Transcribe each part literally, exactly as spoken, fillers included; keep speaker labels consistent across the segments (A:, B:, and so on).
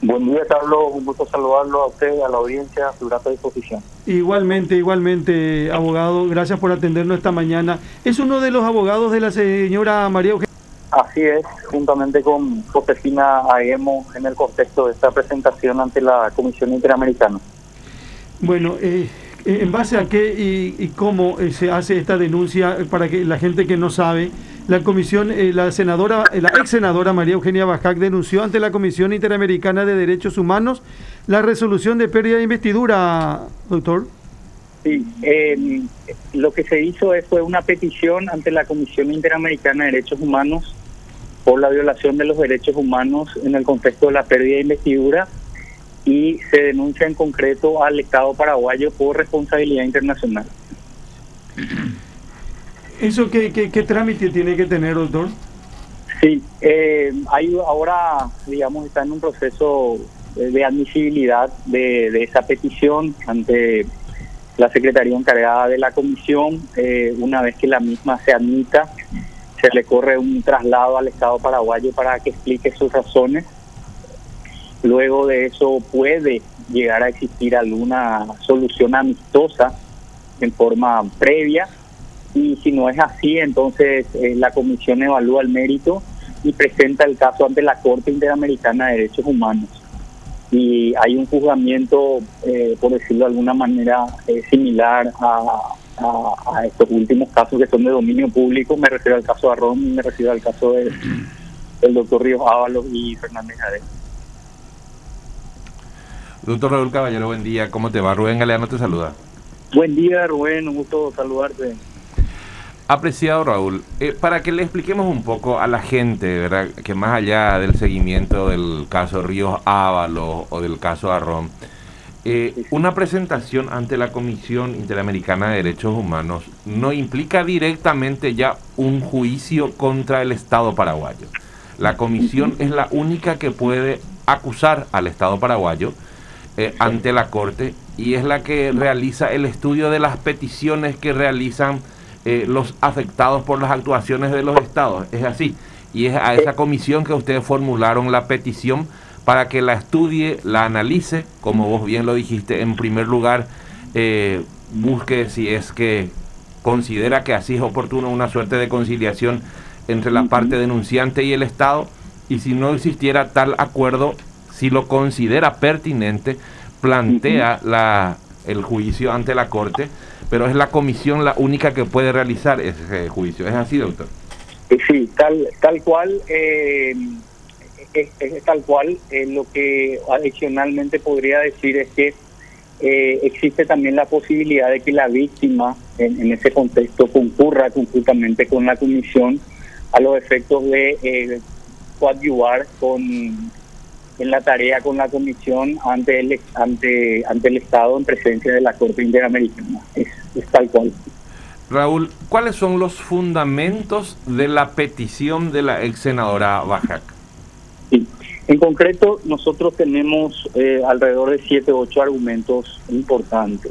A: Buen día, Carlos. Un gusto saludarlo a usted, a la audiencia, a su grata disposición.
B: Igualmente, igualmente, abogado. Gracias por atendernos esta mañana. ¿Es uno de los abogados de la señora María Eugenia?
A: Así es, juntamente con Josefina Aguemo, en el contexto de esta presentación ante la Comisión Interamericana.
B: Bueno, eh, ¿en base a qué y, y cómo eh, se hace esta denuncia para que la gente que no sabe? La comisión, eh, la senadora, eh, la ex senadora María Eugenia Bajac denunció ante la Comisión Interamericana de Derechos Humanos la resolución de pérdida de investidura, doctor.
A: Sí, eh, lo que se hizo es, fue una petición ante la Comisión Interamericana de Derechos Humanos por la violación de los derechos humanos en el contexto de la pérdida de investidura, y se denuncia en concreto al Estado paraguayo por responsabilidad internacional.
B: ¿Eso qué, qué, qué trámite tiene que tener, doctor?
A: Sí, eh, hay ahora, digamos, está en un proceso de admisibilidad de, de esa petición ante la Secretaría encargada de la Comisión. Eh, una vez que la misma se admita, se le corre un traslado al Estado paraguayo para que explique sus razones. Luego de eso puede llegar a existir alguna solución amistosa en forma previa, y si no es así, entonces eh, la Comisión evalúa el mérito y presenta el caso ante la Corte Interamericana de Derechos Humanos. Y hay un juzgamiento, eh, por decirlo de alguna manera, eh, similar a, a, a estos últimos casos que son de dominio público. Me refiero al caso de Arrón y me refiero al caso de, del doctor Ríos Ábalos y Fernández Jade.
C: Doctor Raúl Caballero, buen día. ¿Cómo te va? Rubén Galeano te saluda.
A: Buen día, Rubén. Un gusto saludarte.
C: Apreciado Raúl, eh, para que le expliquemos un poco a la gente, ¿verdad?, que más allá del seguimiento del caso Ríos Ábalos o del caso Arrón, eh, una presentación ante la Comisión Interamericana de Derechos Humanos no implica directamente ya un juicio contra el Estado paraguayo. La Comisión es la única que puede acusar al Estado paraguayo eh, ante la Corte, y es la que realiza el estudio de las peticiones que realizan Eh, los afectados por las actuaciones de los estados. Es así, y es a esa comisión que ustedes formularon la petición para que la estudie, la analice, como vos bien lo dijiste, en primer lugar eh, busque si es que considera que así es oportuno una suerte de conciliación entre la parte denunciante y el Estado, y si no existiera tal acuerdo, si lo considera pertinente, plantea la, el juicio ante la Corte, pero es la comisión la única que puede realizar ese juicio. ¿Es así, doctor?
A: Sí, tal tal cual, eh, es, es tal cual. Eh, lo que adicionalmente podría decir es que eh, existe también la posibilidad de que la víctima, en, en ese contexto, concurra conjuntamente con la comisión a los efectos de eh, coadyuvar con en la tarea con la comisión ante el ante ante el Estado en presencia de la Corte Interamericana. Es, es tal cual.
C: Raúl, ¿cuáles son los fundamentos de la petición de la ex senadora Bajac?
A: Sí. En concreto, nosotros tenemos eh, alrededor de siete o ocho argumentos importantes.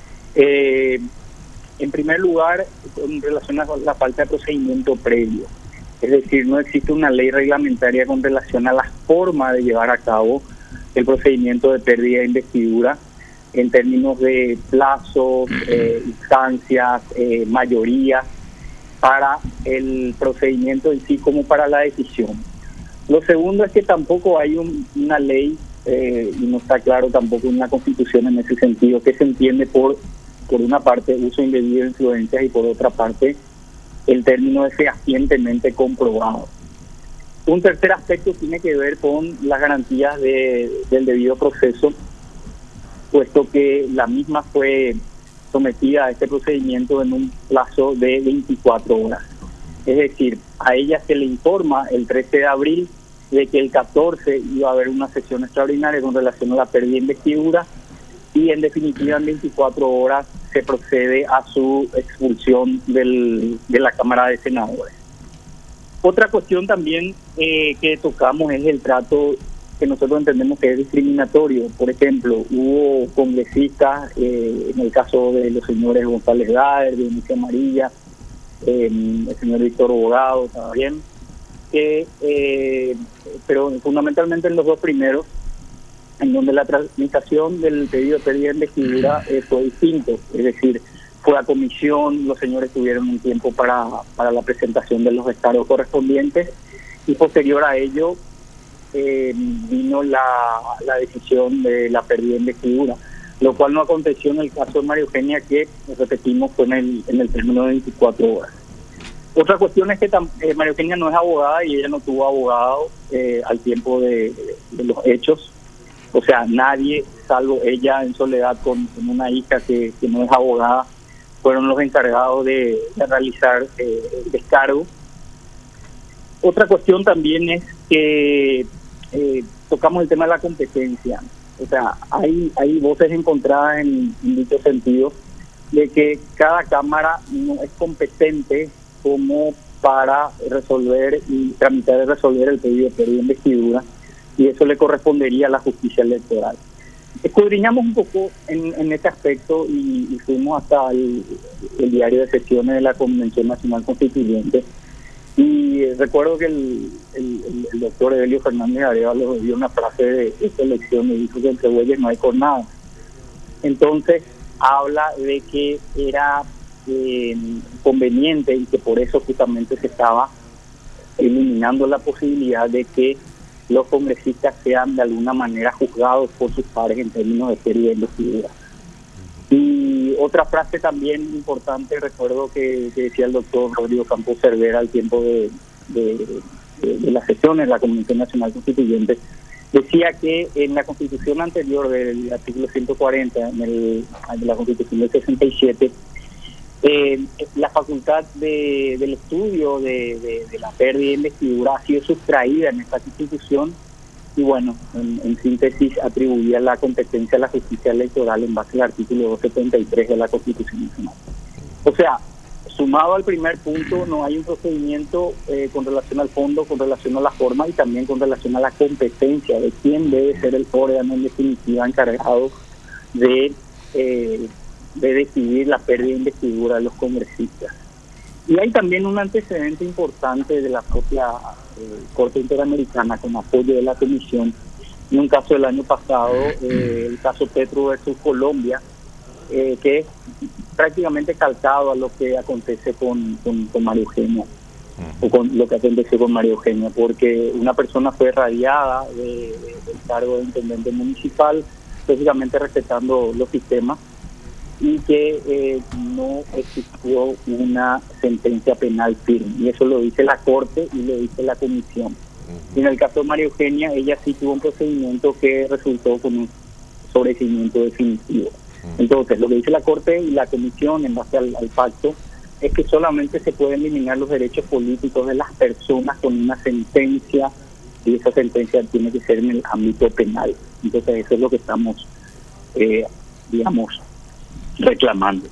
A: Eh, en primer lugar, en relación a la falta de procedimiento previo. Es decir, no existe una ley reglamentaria con relación a la forma de llevar a cabo el procedimiento de pérdida de investidura en términos de plazos, eh, instancias, eh, mayoría para el procedimiento en sí como para la decisión. Lo segundo es que tampoco hay un, una ley, eh, y no está claro tampoco una constitución en ese sentido, que se entiende por, por una parte uso indebido de influencias y por otra parte el término es fehacientemente comprobado. Un tercer aspecto tiene que ver con las garantías de, del debido proceso, puesto que la misma fue sometida a este procedimiento en un plazo de veinticuatro horas. Es decir, a ella se le informa el trece de abril de que el catorce iba a haber una sesión extraordinaria con relación a la pérdida de investidura, y en definitiva en veinticuatro horas se procede a su expulsión del, de la Cámara de Senadores. Otra cuestión también eh, que tocamos es el trato que nosotros entendemos que es discriminatorio. Por ejemplo, hubo congresistas, eh, en el caso de los señores González Daer, Dionisio Amarilla, eh, el señor Víctor Bogado también, que, eh, pero fundamentalmente en los dos primeros, en donde la tramitación del pedido de pérdida de investidura eh, fue distinto, es decir, fue a comisión, los señores tuvieron un tiempo para, para la presentación de los descargos correspondientes y posterior a ello eh, vino la, la decisión de la pérdida de investidura, lo cual no aconteció en el caso de María Eugenia, que repetimos fue en el, en el término de veinticuatro horas. Otra cuestión es que eh, María Eugenia no es abogada y ella no tuvo abogado eh, al tiempo de, de, de los hechos. O sea, nadie, salvo ella en soledad con, con una hija que, que no es abogada, fueron los encargados de, de realizar eh, el descargo. Otra cuestión también es que eh, tocamos el tema de la competencia. O sea, hay, hay voces encontradas en, en dicho sentido de que cada Cámara no es competente como para resolver y tramitar y resolver el pedido de pérdida de investidura, y eso le correspondería a la justicia electoral. Escudriñamos un poco en, en este aspecto y, y fuimos hasta el, el diario de sesiones de la Convención Nacional Constituyente, y recuerdo que el, el, el doctor Evelio Fernández Arevalo dio una frase de esta elección y dijo que entre bueyes no hay jornada. Entonces habla de que era eh, conveniente y que por eso justamente se estaba eliminando la posibilidad de que los congresistas sean de alguna manera juzgados por sus pares en términos de pérdida de investidura. Y otra frase también importante, recuerdo que, que decía el doctor Rodrigo Campos Cervera al tiempo de, de, de, de la sesión en la Convención Nacional Constituyente, decía que en la Constitución anterior del artículo ciento cuarenta, en, el, en la Constitución del sesenta y siete, eh, la facultad de, del estudio de, de, de la pérdida de investidura ha sido sustraída en esta Constitución y bueno, en, en síntesis atribuía la competencia a la justicia electoral en base al artículo doscientos setenta y tres de la Constitución Nacional. O sea, sumado al primer punto, no hay un procedimiento eh, con relación al fondo, con relación a la forma y también con relación a la competencia de quién debe ser el órgano en definitiva encargado de, eh, de decidir la pérdida de investidura de los congresistas. Y hay también un antecedente importante de la propia eh, Corte Interamericana con apoyo de la Comisión, en un caso del año pasado, eh, el caso Petro versus Colombia, eh, que es prácticamente calcado a lo que acontece con, con, con María Eugenia, o con lo que acontece con María Eugenia, porque una persona fue radiada de, de, del cargo de intendente municipal, lógicamente respetando los sistemas, y que eh, no existió una sentencia penal firme, y eso lo dice la Corte y lo dice la Comisión. Y en el caso de María Eugenia, ella sí tuvo un procedimiento que resultó con un sobreseimiento definitivo. Entonces, lo que dice la Corte y la Comisión en base al, al pacto es que solamente se pueden eliminar los derechos políticos de las personas con una sentencia, y esa sentencia tiene que ser en el ámbito penal. Entonces, eso es lo que estamos, eh, digamos, reclamando.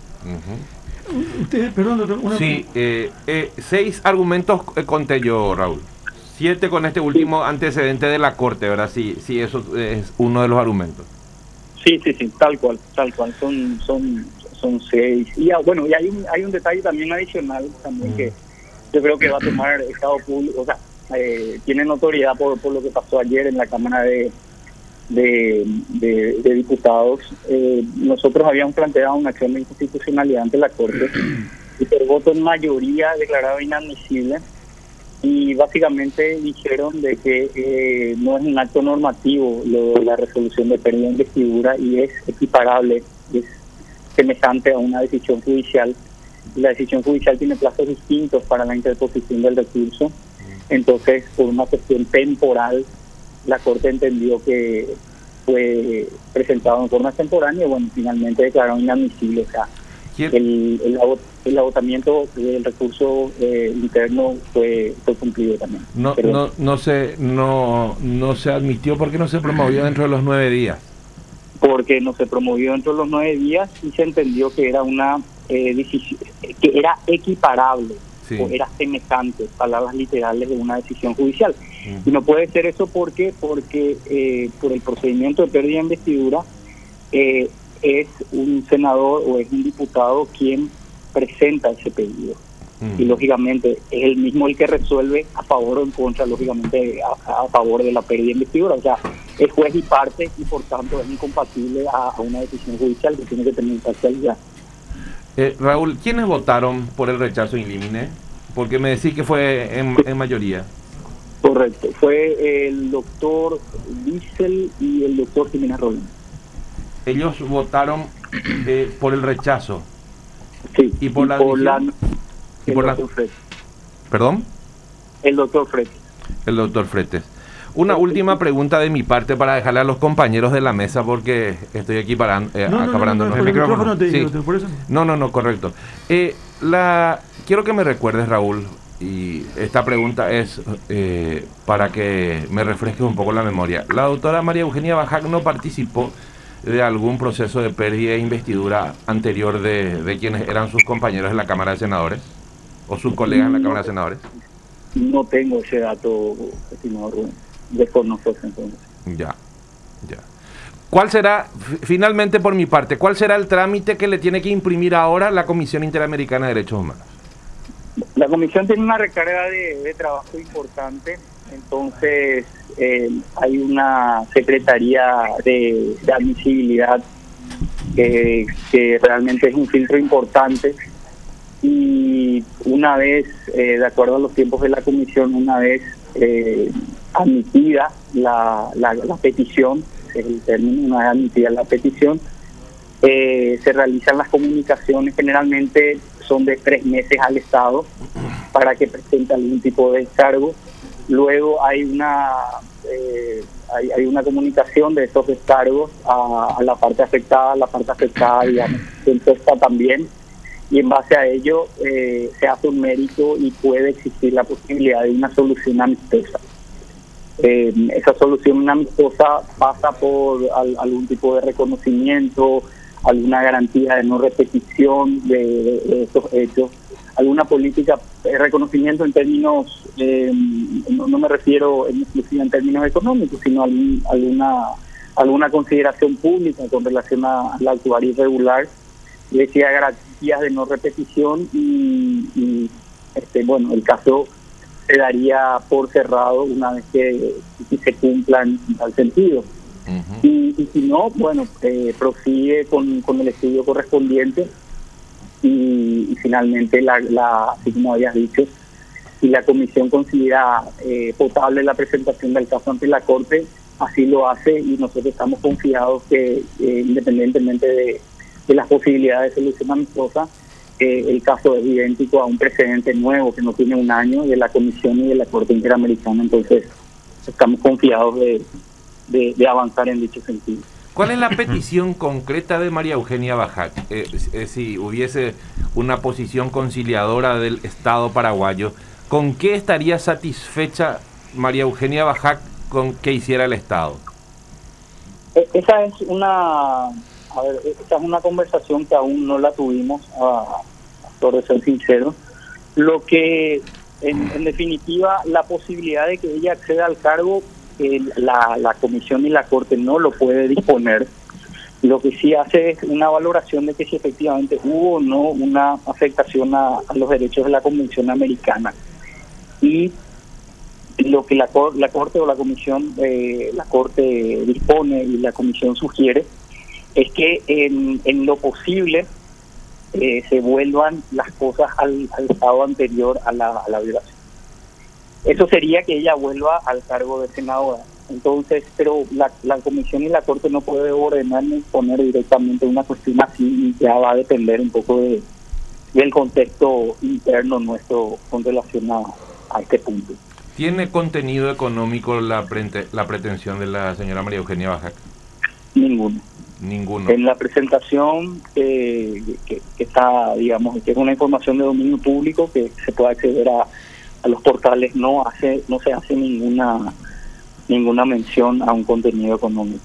C: Uh-huh.
B: Usted, perdón, doctor, una...
C: Sí, eh, eh, seis argumentos eh, conté yo, Raúl. Siete con este último sí. antecedente de la Corte, ¿verdad? Sí, sí, eso es uno de los argumentos.
A: Sí, sí, sí, tal cual, tal cual, son son son seis. Y ah, bueno, y hay un hay un detalle también adicional también mm. que yo creo que va a tomar Estado Público, o sea, eh, tiene notoriedad por, por lo que pasó ayer en la Cámara de de, de, de Diputados. Eh, nosotros habíamos planteado una acción de inconstitucionalidad ante la Corte y por voto en mayoría declarado inadmisible, y básicamente dijeron de que eh, no es un acto normativo lo, la resolución de pérdida de investidura y es equiparable, es semejante a una decisión judicial. La decisión judicial tiene plazos distintos para la interposición del recurso, entonces por una cuestión temporal la Corte entendió que fue presentado en forma extemporánea y bueno, finalmente declararon inadmisible. O sea, el, el, el agotamiento del recurso eh, interno fue, fue cumplido también.
C: No,
A: Pero,
C: no, no se, no, no se admitió porque no se promovió dentro de los nueve días.
A: Porque no se promovió dentro de los nueve días y se entendió que era una eh, decisión, que era equiparable. Sí. O era semejante, palabras literales de una decisión judicial. Uh-huh. Y no puede ser eso porque porque eh, por el procedimiento de pérdida de investidura eh, es un senador o es un diputado quien presenta ese pedido. Uh-huh. Y lógicamente es el mismo el que resuelve a favor o en contra, lógicamente a, a favor de la pérdida de investidura. O sea, es juez y parte y por tanto es incompatible a, a una decisión judicial que tiene que tener imparcialidad.
C: Eh, Raúl, ¿quiénes votaron por el rechazo in limine? Porque me decís que fue en, en mayoría.
A: Correcto, fue el doctor Wiesel y el doctor Jiménez Rolón.
C: Ellos votaron eh, por el rechazo.
A: Sí,
C: y por
A: y
C: la,
A: por la
C: y
A: el
C: por la
A: doctor Fretes.
C: ¿Perdón?
A: El doctor Fretes.
C: El doctor Fretes. Una última pregunta de mi parte para dejarle a los compañeros de la mesa porque estoy aquí parando, eh,
B: no, no,
C: acaparándonos
B: no, no,
C: el micrófono.
B: te digo,
C: Sí.
B: por eso.
C: No, no, no, correcto. Eh, la quiero que me recuerdes, Raúl, y esta pregunta es eh, para que me refresques un poco la memoria. La doctora María Eugenia Bajac no participó de algún proceso de pérdida de investidura anterior de, de quienes eran sus compañeros en la Cámara de Senadores o sus colegas en la Cámara de Senadores.
A: No tengo ese dato, estimado Rubén. Desconozco ese entonces.
C: Ya, ya. ¿Cuál será, finalmente por mi parte, cuál será el trámite que le tiene que imprimir ahora la Comisión Interamericana de Derechos Humanos?
A: La comisión tiene una recarga de, de trabajo importante, entonces eh, hay una secretaría de, de admisibilidad eh, que realmente es un filtro importante y una vez, eh, de acuerdo a los tiempos de la comisión, una vez eh, admitida la, la, la petición, es el término, una vez admitida la petición, eh, se realizan las comunicaciones, generalmente son de tres meses al Estado para que presente algún tipo de descargo. Luego hay una eh, hay, hay una comunicación de esos descargos a, a la parte afectada, la parte afectada, digamos, contesta también, y en base a ello eh, se hace un mérito y puede existir la posibilidad de una solución amistosa. Eh, esa solución amistosa pasa por al, algún tipo de reconocimiento, alguna garantía de no repetición de, de, de estos hechos, alguna política de reconocimiento en términos, eh, no, no me refiero en exclusiva en términos económicos, sino algún, alguna alguna consideración pública con relación a, al actuar irregular, decía garantías de no repetición y, y este bueno el caso se daría por cerrado una vez que, que se cumplan en tal sentido. Uh-huh. y, y si no, bueno, eh, prosigue con, con el estudio correspondiente y, y finalmente, la, la así como habías dicho, si la comisión considera eh, potable la presentación del caso ante la Corte, así lo hace y nosotros estamos confiados que eh, independientemente de, de las posibilidades de solución amistosa, eh, el caso es idéntico a un precedente nuevo que no tiene un año de la Comisión y de la Corte Interamericana, entonces estamos confiados de De, de avanzar en dicho sentido.
C: ¿Cuál es la petición concreta de María Eugenia Bajac? Eh, eh, si hubiese una posición conciliadora del Estado paraguayo, ¿con qué estaría satisfecha María Eugenia Bajac con que hiciera el Estado?
A: Eh, esa es una a ver, esa es una conversación que aún no la tuvimos, a, por ser sincero. Lo que, en, en definitiva, la posibilidad de que ella acceda al cargo, El, la, la comisión y la Corte no lo puede disponer. Lo que sí hace es una valoración de que si efectivamente hubo o no una afectación a, a los derechos de la Convención Americana. Y lo que la, la Corte o la Comisión, eh, la Corte dispone y la Comisión sugiere es que en, en lo posible eh, se vuelvan las cosas al, al estado anterior a la, a la violación. Eso sería que ella vuelva al cargo de senadora. Entonces, pero la, la Comisión y la Corte no puede ordenar ni poner directamente una cuestión así y ya va a depender un poco de del contexto interno nuestro con relación a, a este punto.
C: ¿Tiene contenido económico la, prete, la pretensión de la señora María Eugenia Bajac?
A: Ninguno.
C: Ninguno.
A: En la presentación eh, que, que está, digamos, que es una información de dominio público que se puede acceder a a los portales, no hace no se hace ninguna ninguna mención a un contenido económico.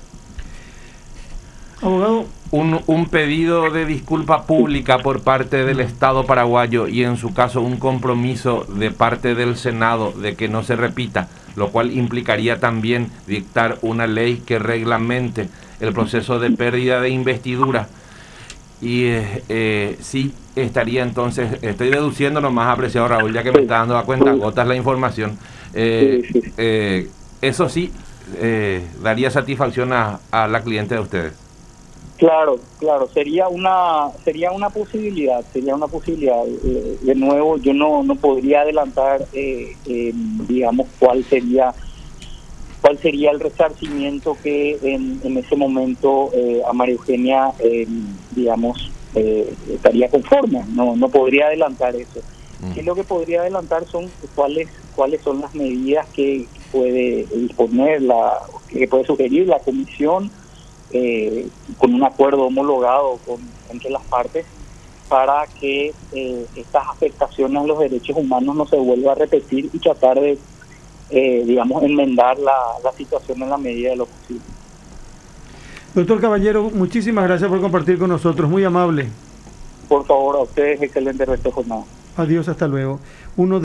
B: Abogado,
C: un, un pedido de disculpa pública por parte del Estado paraguayo y en su caso un compromiso de parte del Senado de que no se repita, lo cual implicaría también dictar una ley que reglamente el proceso de pérdida de investidura. Y eh, eh, sí estaría entonces, estoy deduciendo nomás, apreciado Raúl, ya que me está dando a cuenta gotas la información, eh, eh, eso sí eh, daría satisfacción a, a la cliente de ustedes.
A: Claro, claro, sería una sería una posibilidad, sería una posibilidad. Eh, de nuevo, yo no no podría adelantar, eh, eh, digamos, cuál sería cuál sería el resarcimiento que en, en ese momento eh, a María Eugenia, eh, digamos, eh, estaría conforme. No no podría adelantar eso. Mm. Sí, lo que podría adelantar son cuáles cuáles son las medidas que puede disponer la que puede sugerir la comisión, eh, con un acuerdo homologado con, entre las partes, para que eh, estas afectaciones a los derechos humanos no se vuelvan a repetir y tratar de Eh, digamos, enmendar la, la situación en la medida de lo posible.
B: Doctor Caballero, muchísimas gracias por compartir con nosotros, muy amable.
A: Por favor, a ustedes, excelente resto de jornada.
B: Adiós, hasta luego. Uno